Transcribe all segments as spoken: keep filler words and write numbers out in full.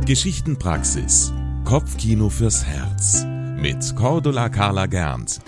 Geschichtenpraxis. Kopfkino fürs Herz. Mit Cordula Carla Gernt.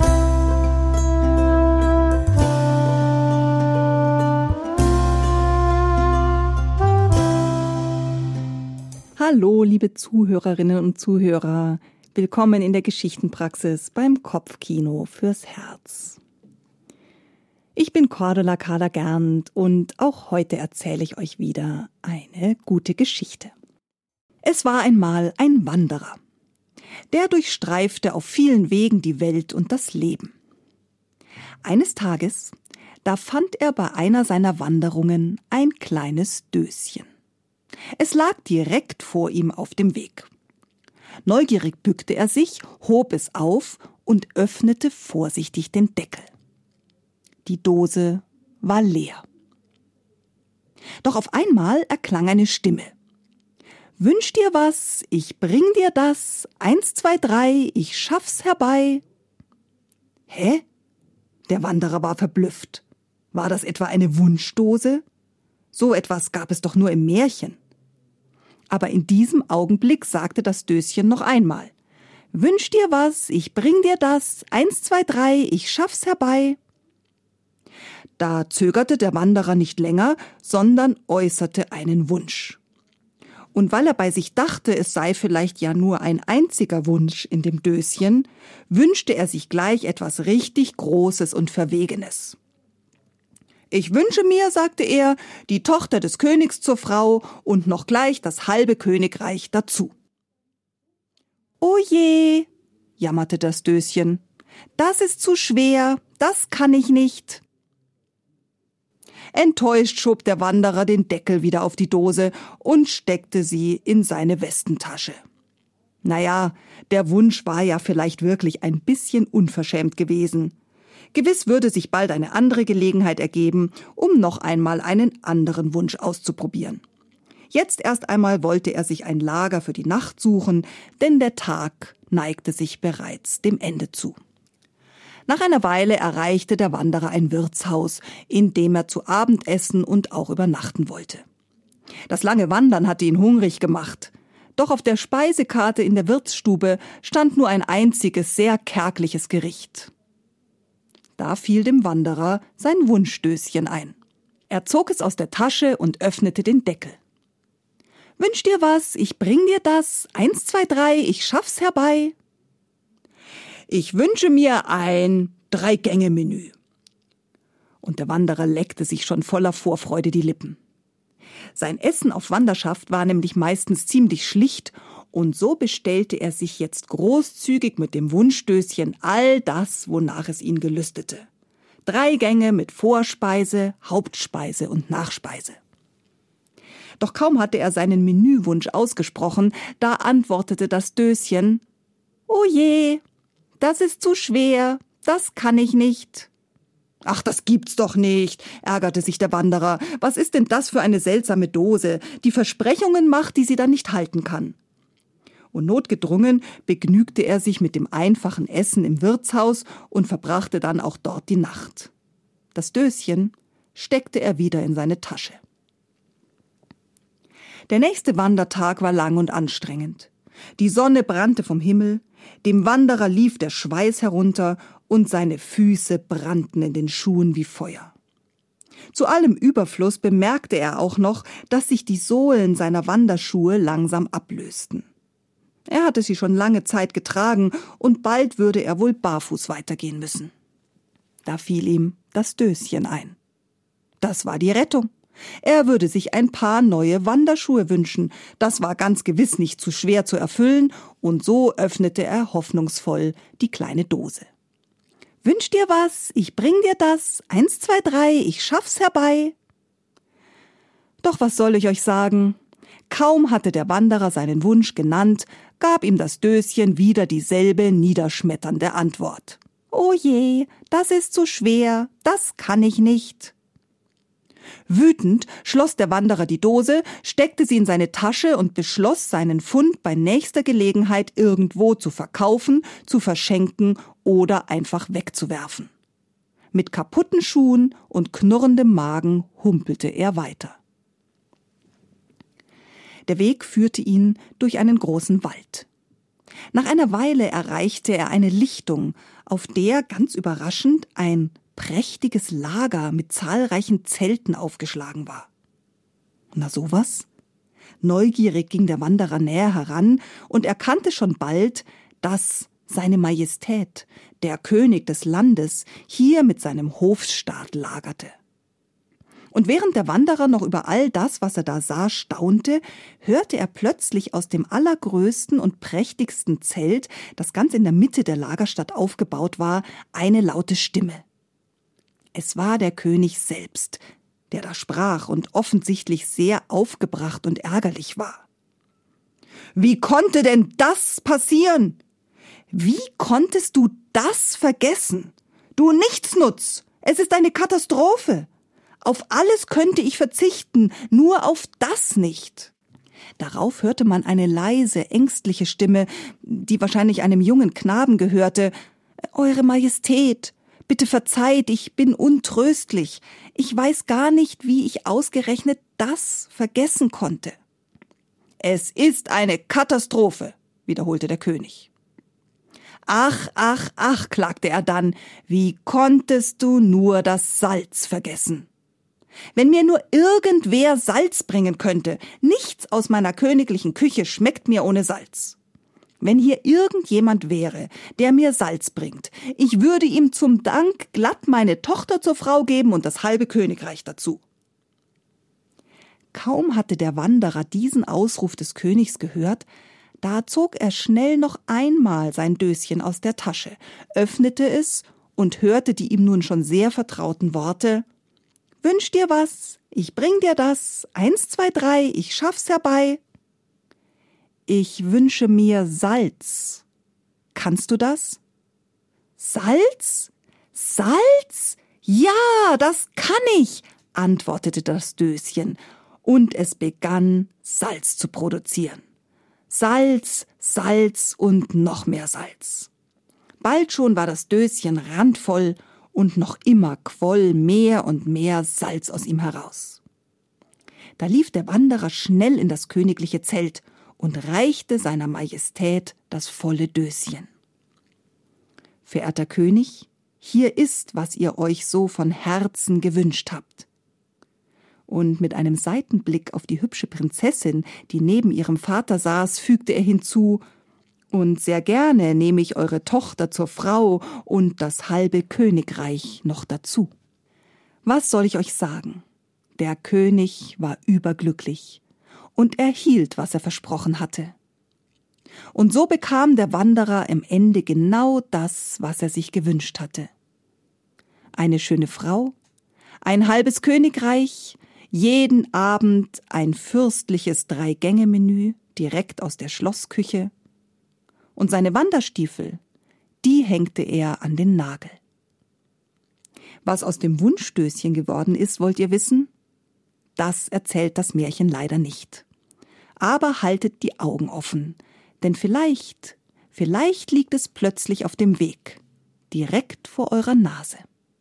Hallo, liebe Zuhörerinnen und Zuhörer. Willkommen in der Geschichtenpraxis beim Kopfkino fürs Herz. Ich bin Cordula Carla Gernt und auch heute erzähle ich euch wieder eine gute Geschichte. Es war einmal ein Wanderer. Der durchstreifte auf vielen Wegen die Welt und das Leben. Eines Tages, da fand er bei einer seiner Wanderungen ein kleines Döschen. Es lag direkt vor ihm auf dem Weg. Neugierig bückte er sich, hob es auf und öffnete vorsichtig den Deckel. Die Dose war leer. Doch auf einmal erklang eine Stimme. »Wünsch dir was, ich bring dir das, eins, zwei, drei, ich schaff's herbei.« Hä? Der Wanderer war verblüfft. War das etwa eine Wunschdose? So etwas gab es doch nur im Märchen. Aber in diesem Augenblick sagte das Döschen noch einmal. »Wünsch dir was, ich bring dir das, eins, zwei, drei, ich schaff's herbei.« Da zögerte der Wanderer nicht länger, sondern äußerte einen Wunsch. Und weil er bei sich dachte, es sei vielleicht ja nur ein einziger Wunsch in dem Döschen, wünschte er sich gleich etwas richtig Großes und Verwegenes. »Ich wünsche mir«, sagte er, »die Tochter des Königs zur Frau und noch gleich das halbe Königreich dazu.« »O je«, jammerte das Döschen, »das ist zu schwer, das kann ich nicht.« Enttäuscht schob der Wanderer den Deckel wieder auf die Dose und steckte sie in seine Westentasche. Naja, der Wunsch war ja vielleicht wirklich ein bisschen unverschämt gewesen. Gewiss würde sich bald eine andere Gelegenheit ergeben, um noch einmal einen anderen Wunsch auszuprobieren. Jetzt erst einmal wollte er sich ein Lager für die Nacht suchen, denn der Tag neigte sich bereits dem Ende zu. Nach einer Weile erreichte der Wanderer ein Wirtshaus, in dem er zu Abend essen und auch übernachten wollte. Das lange Wandern hatte ihn hungrig gemacht. Doch auf der Speisekarte in der Wirtsstube stand nur ein einziges, sehr kärgliches Gericht. Da fiel dem Wanderer sein Wunschdöschen ein. Er zog es aus der Tasche und öffnete den Deckel. »Wünsch dir was, ich bring dir das, eins, zwei, drei, ich schaff's herbei.« »Ich wünsche mir ein Drei-Gänge-Menü.« Und der Wanderer leckte sich schon voller Vorfreude die Lippen. Sein Essen auf Wanderschaft war nämlich meistens ziemlich schlicht und so bestellte er sich jetzt großzügig mit dem Wunschdöschen all das, wonach es ihn gelüstete. Drei Gänge mit Vorspeise, Hauptspeise und Nachspeise. Doch kaum hatte er seinen Menüwunsch ausgesprochen, da antwortete das Döschen, »O je, das ist zu schwer, das kann ich nicht.« »Ach, das gibt's doch nicht«, ärgerte sich der Wanderer. »Was ist denn das für eine seltsame Dose, die Versprechungen macht, die sie dann nicht halten kann?« Und notgedrungen begnügte er sich mit dem einfachen Essen im Wirtshaus und verbrachte dann auch dort die Nacht. Das Döschen steckte er wieder in seine Tasche. Der nächste Wandertag war lang und anstrengend. Die Sonne brannte vom Himmel, dem Wanderer lief der Schweiß herunter und seine Füße brannten in den Schuhen wie Feuer. Zu allem Überfluss bemerkte er auch noch, dass sich die Sohlen seiner Wanderschuhe langsam ablösten. Er hatte sie schon lange Zeit getragen und bald würde er wohl barfuß weitergehen müssen. Da fiel ihm das Döschen ein. Das war die Rettung. Er würde sich ein paar neue Wanderschuhe wünschen. Das war ganz gewiss nicht zu schwer zu erfüllen, und so öffnete er hoffnungsvoll die kleine Dose. »Wünsch dir was, ich bring dir das, eins, zwei, drei, ich schaff's herbei.« Doch was soll ich euch sagen? Kaum hatte der Wanderer seinen Wunsch genannt, gab ihm das Döschen wieder dieselbe niederschmetternde Antwort. »O je, das ist zu schwer, das kann ich nicht.« Wütend schloss der Wanderer die Dose, steckte sie in seine Tasche und beschloss, seinen Fund bei nächster Gelegenheit irgendwo zu verkaufen, zu verschenken oder einfach wegzuwerfen. Mit kaputten Schuhen und knurrendem Magen humpelte er weiter. Der Weg führte ihn durch einen großen Wald. Nach einer Weile erreichte er eine Lichtung, auf der, ganz überraschend, ein prächtiges Lager mit zahlreichen Zelten aufgeschlagen war. Na sowas? Neugierig ging der Wanderer näher heran und erkannte schon bald, dass seine Majestät, der König des Landes, hier mit seinem Hofstaat lagerte. Und während der Wanderer noch über all das, was er da sah, staunte, hörte er plötzlich aus dem allergrößten und prächtigsten Zelt, das ganz in der Mitte der Lagerstadt aufgebaut war, eine laute Stimme. Es war der König selbst, der da sprach und offensichtlich sehr aufgebracht und ärgerlich war. »Wie konnte denn das passieren? Wie konntest du das vergessen? Du Nichtsnutz! Es ist eine Katastrophe! Auf alles könnte ich verzichten, nur auf das nicht.« Darauf hörte man eine leise, ängstliche Stimme, die wahrscheinlich einem jungen Knaben gehörte. »Eure Majestät, bitte verzeiht, ich bin untröstlich. Ich weiß gar nicht, wie ich ausgerechnet das vergessen konnte.« »Es ist eine Katastrophe«, wiederholte der König. »Ach, ach, ach«, klagte er dann, »wie konntest du nur das Salz vergessen? Wenn mir nur irgendwer Salz bringen könnte, nichts aus meiner königlichen Küche schmeckt mir ohne Salz. Wenn hier irgendjemand wäre, der mir Salz bringt, ich würde ihm zum Dank glatt meine Tochter zur Frau geben und das halbe Königreich dazu.« Kaum hatte der Wanderer diesen Ausruf des Königs gehört, da zog er schnell noch einmal sein Döschen aus der Tasche, öffnete es und hörte die ihm nun schon sehr vertrauten Worte: »Wünsch dir was, ich bring dir das, eins, zwei, drei, ich schaff's herbei.« »Ich wünsche mir Salz. Kannst du das?« »Salz? Salz? Ja, das kann ich«, antwortete das Döschen, und es begann, Salz zu produzieren. Salz, Salz und noch mehr Salz. Bald schon war das Döschen randvoll, und noch immer quoll mehr und mehr Salz aus ihm heraus. Da lief der Wanderer schnell in das königliche Zelt und reichte seiner Majestät das volle Döschen. »Verehrter König, hier ist, was ihr euch so von Herzen gewünscht habt.« Und mit einem Seitenblick auf die hübsche Prinzessin, die neben ihrem Vater saß, fügte er hinzu: »Und sehr gerne nehme ich eure Tochter zur Frau und das halbe Königreich noch dazu.« Was soll ich euch sagen? Der König war überglücklich und erhielt, was er versprochen hatte. Und so bekam der Wanderer im Ende genau das, was er sich gewünscht hatte. Eine schöne Frau, ein halbes Königreich, jeden Abend ein fürstliches Drei-Gänge-Menü direkt aus der Schlossküche, und seine Wanderstiefel, die hängte er an den Nagel. Was aus dem Wunschdöschen geworden ist, wollt ihr wissen? Das erzählt das Märchen leider nicht. Aber haltet die Augen offen, denn vielleicht, vielleicht liegt es plötzlich auf dem Weg, direkt vor eurer Nase.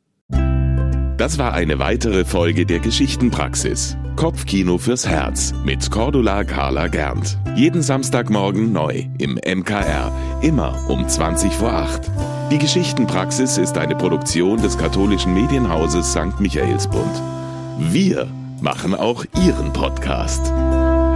Das war eine weitere Folge der Geschichtenpraxis. Kopfkino fürs Herz mit Cordula Carla Gernt. Jeden Samstagmorgen neu im M K R, immer um zwanzig vor acht. Die Geschichtenpraxis ist eine Produktion des katholischen Medienhauses Sankt Michaelsbund. Wir machen auch Ihren Podcast.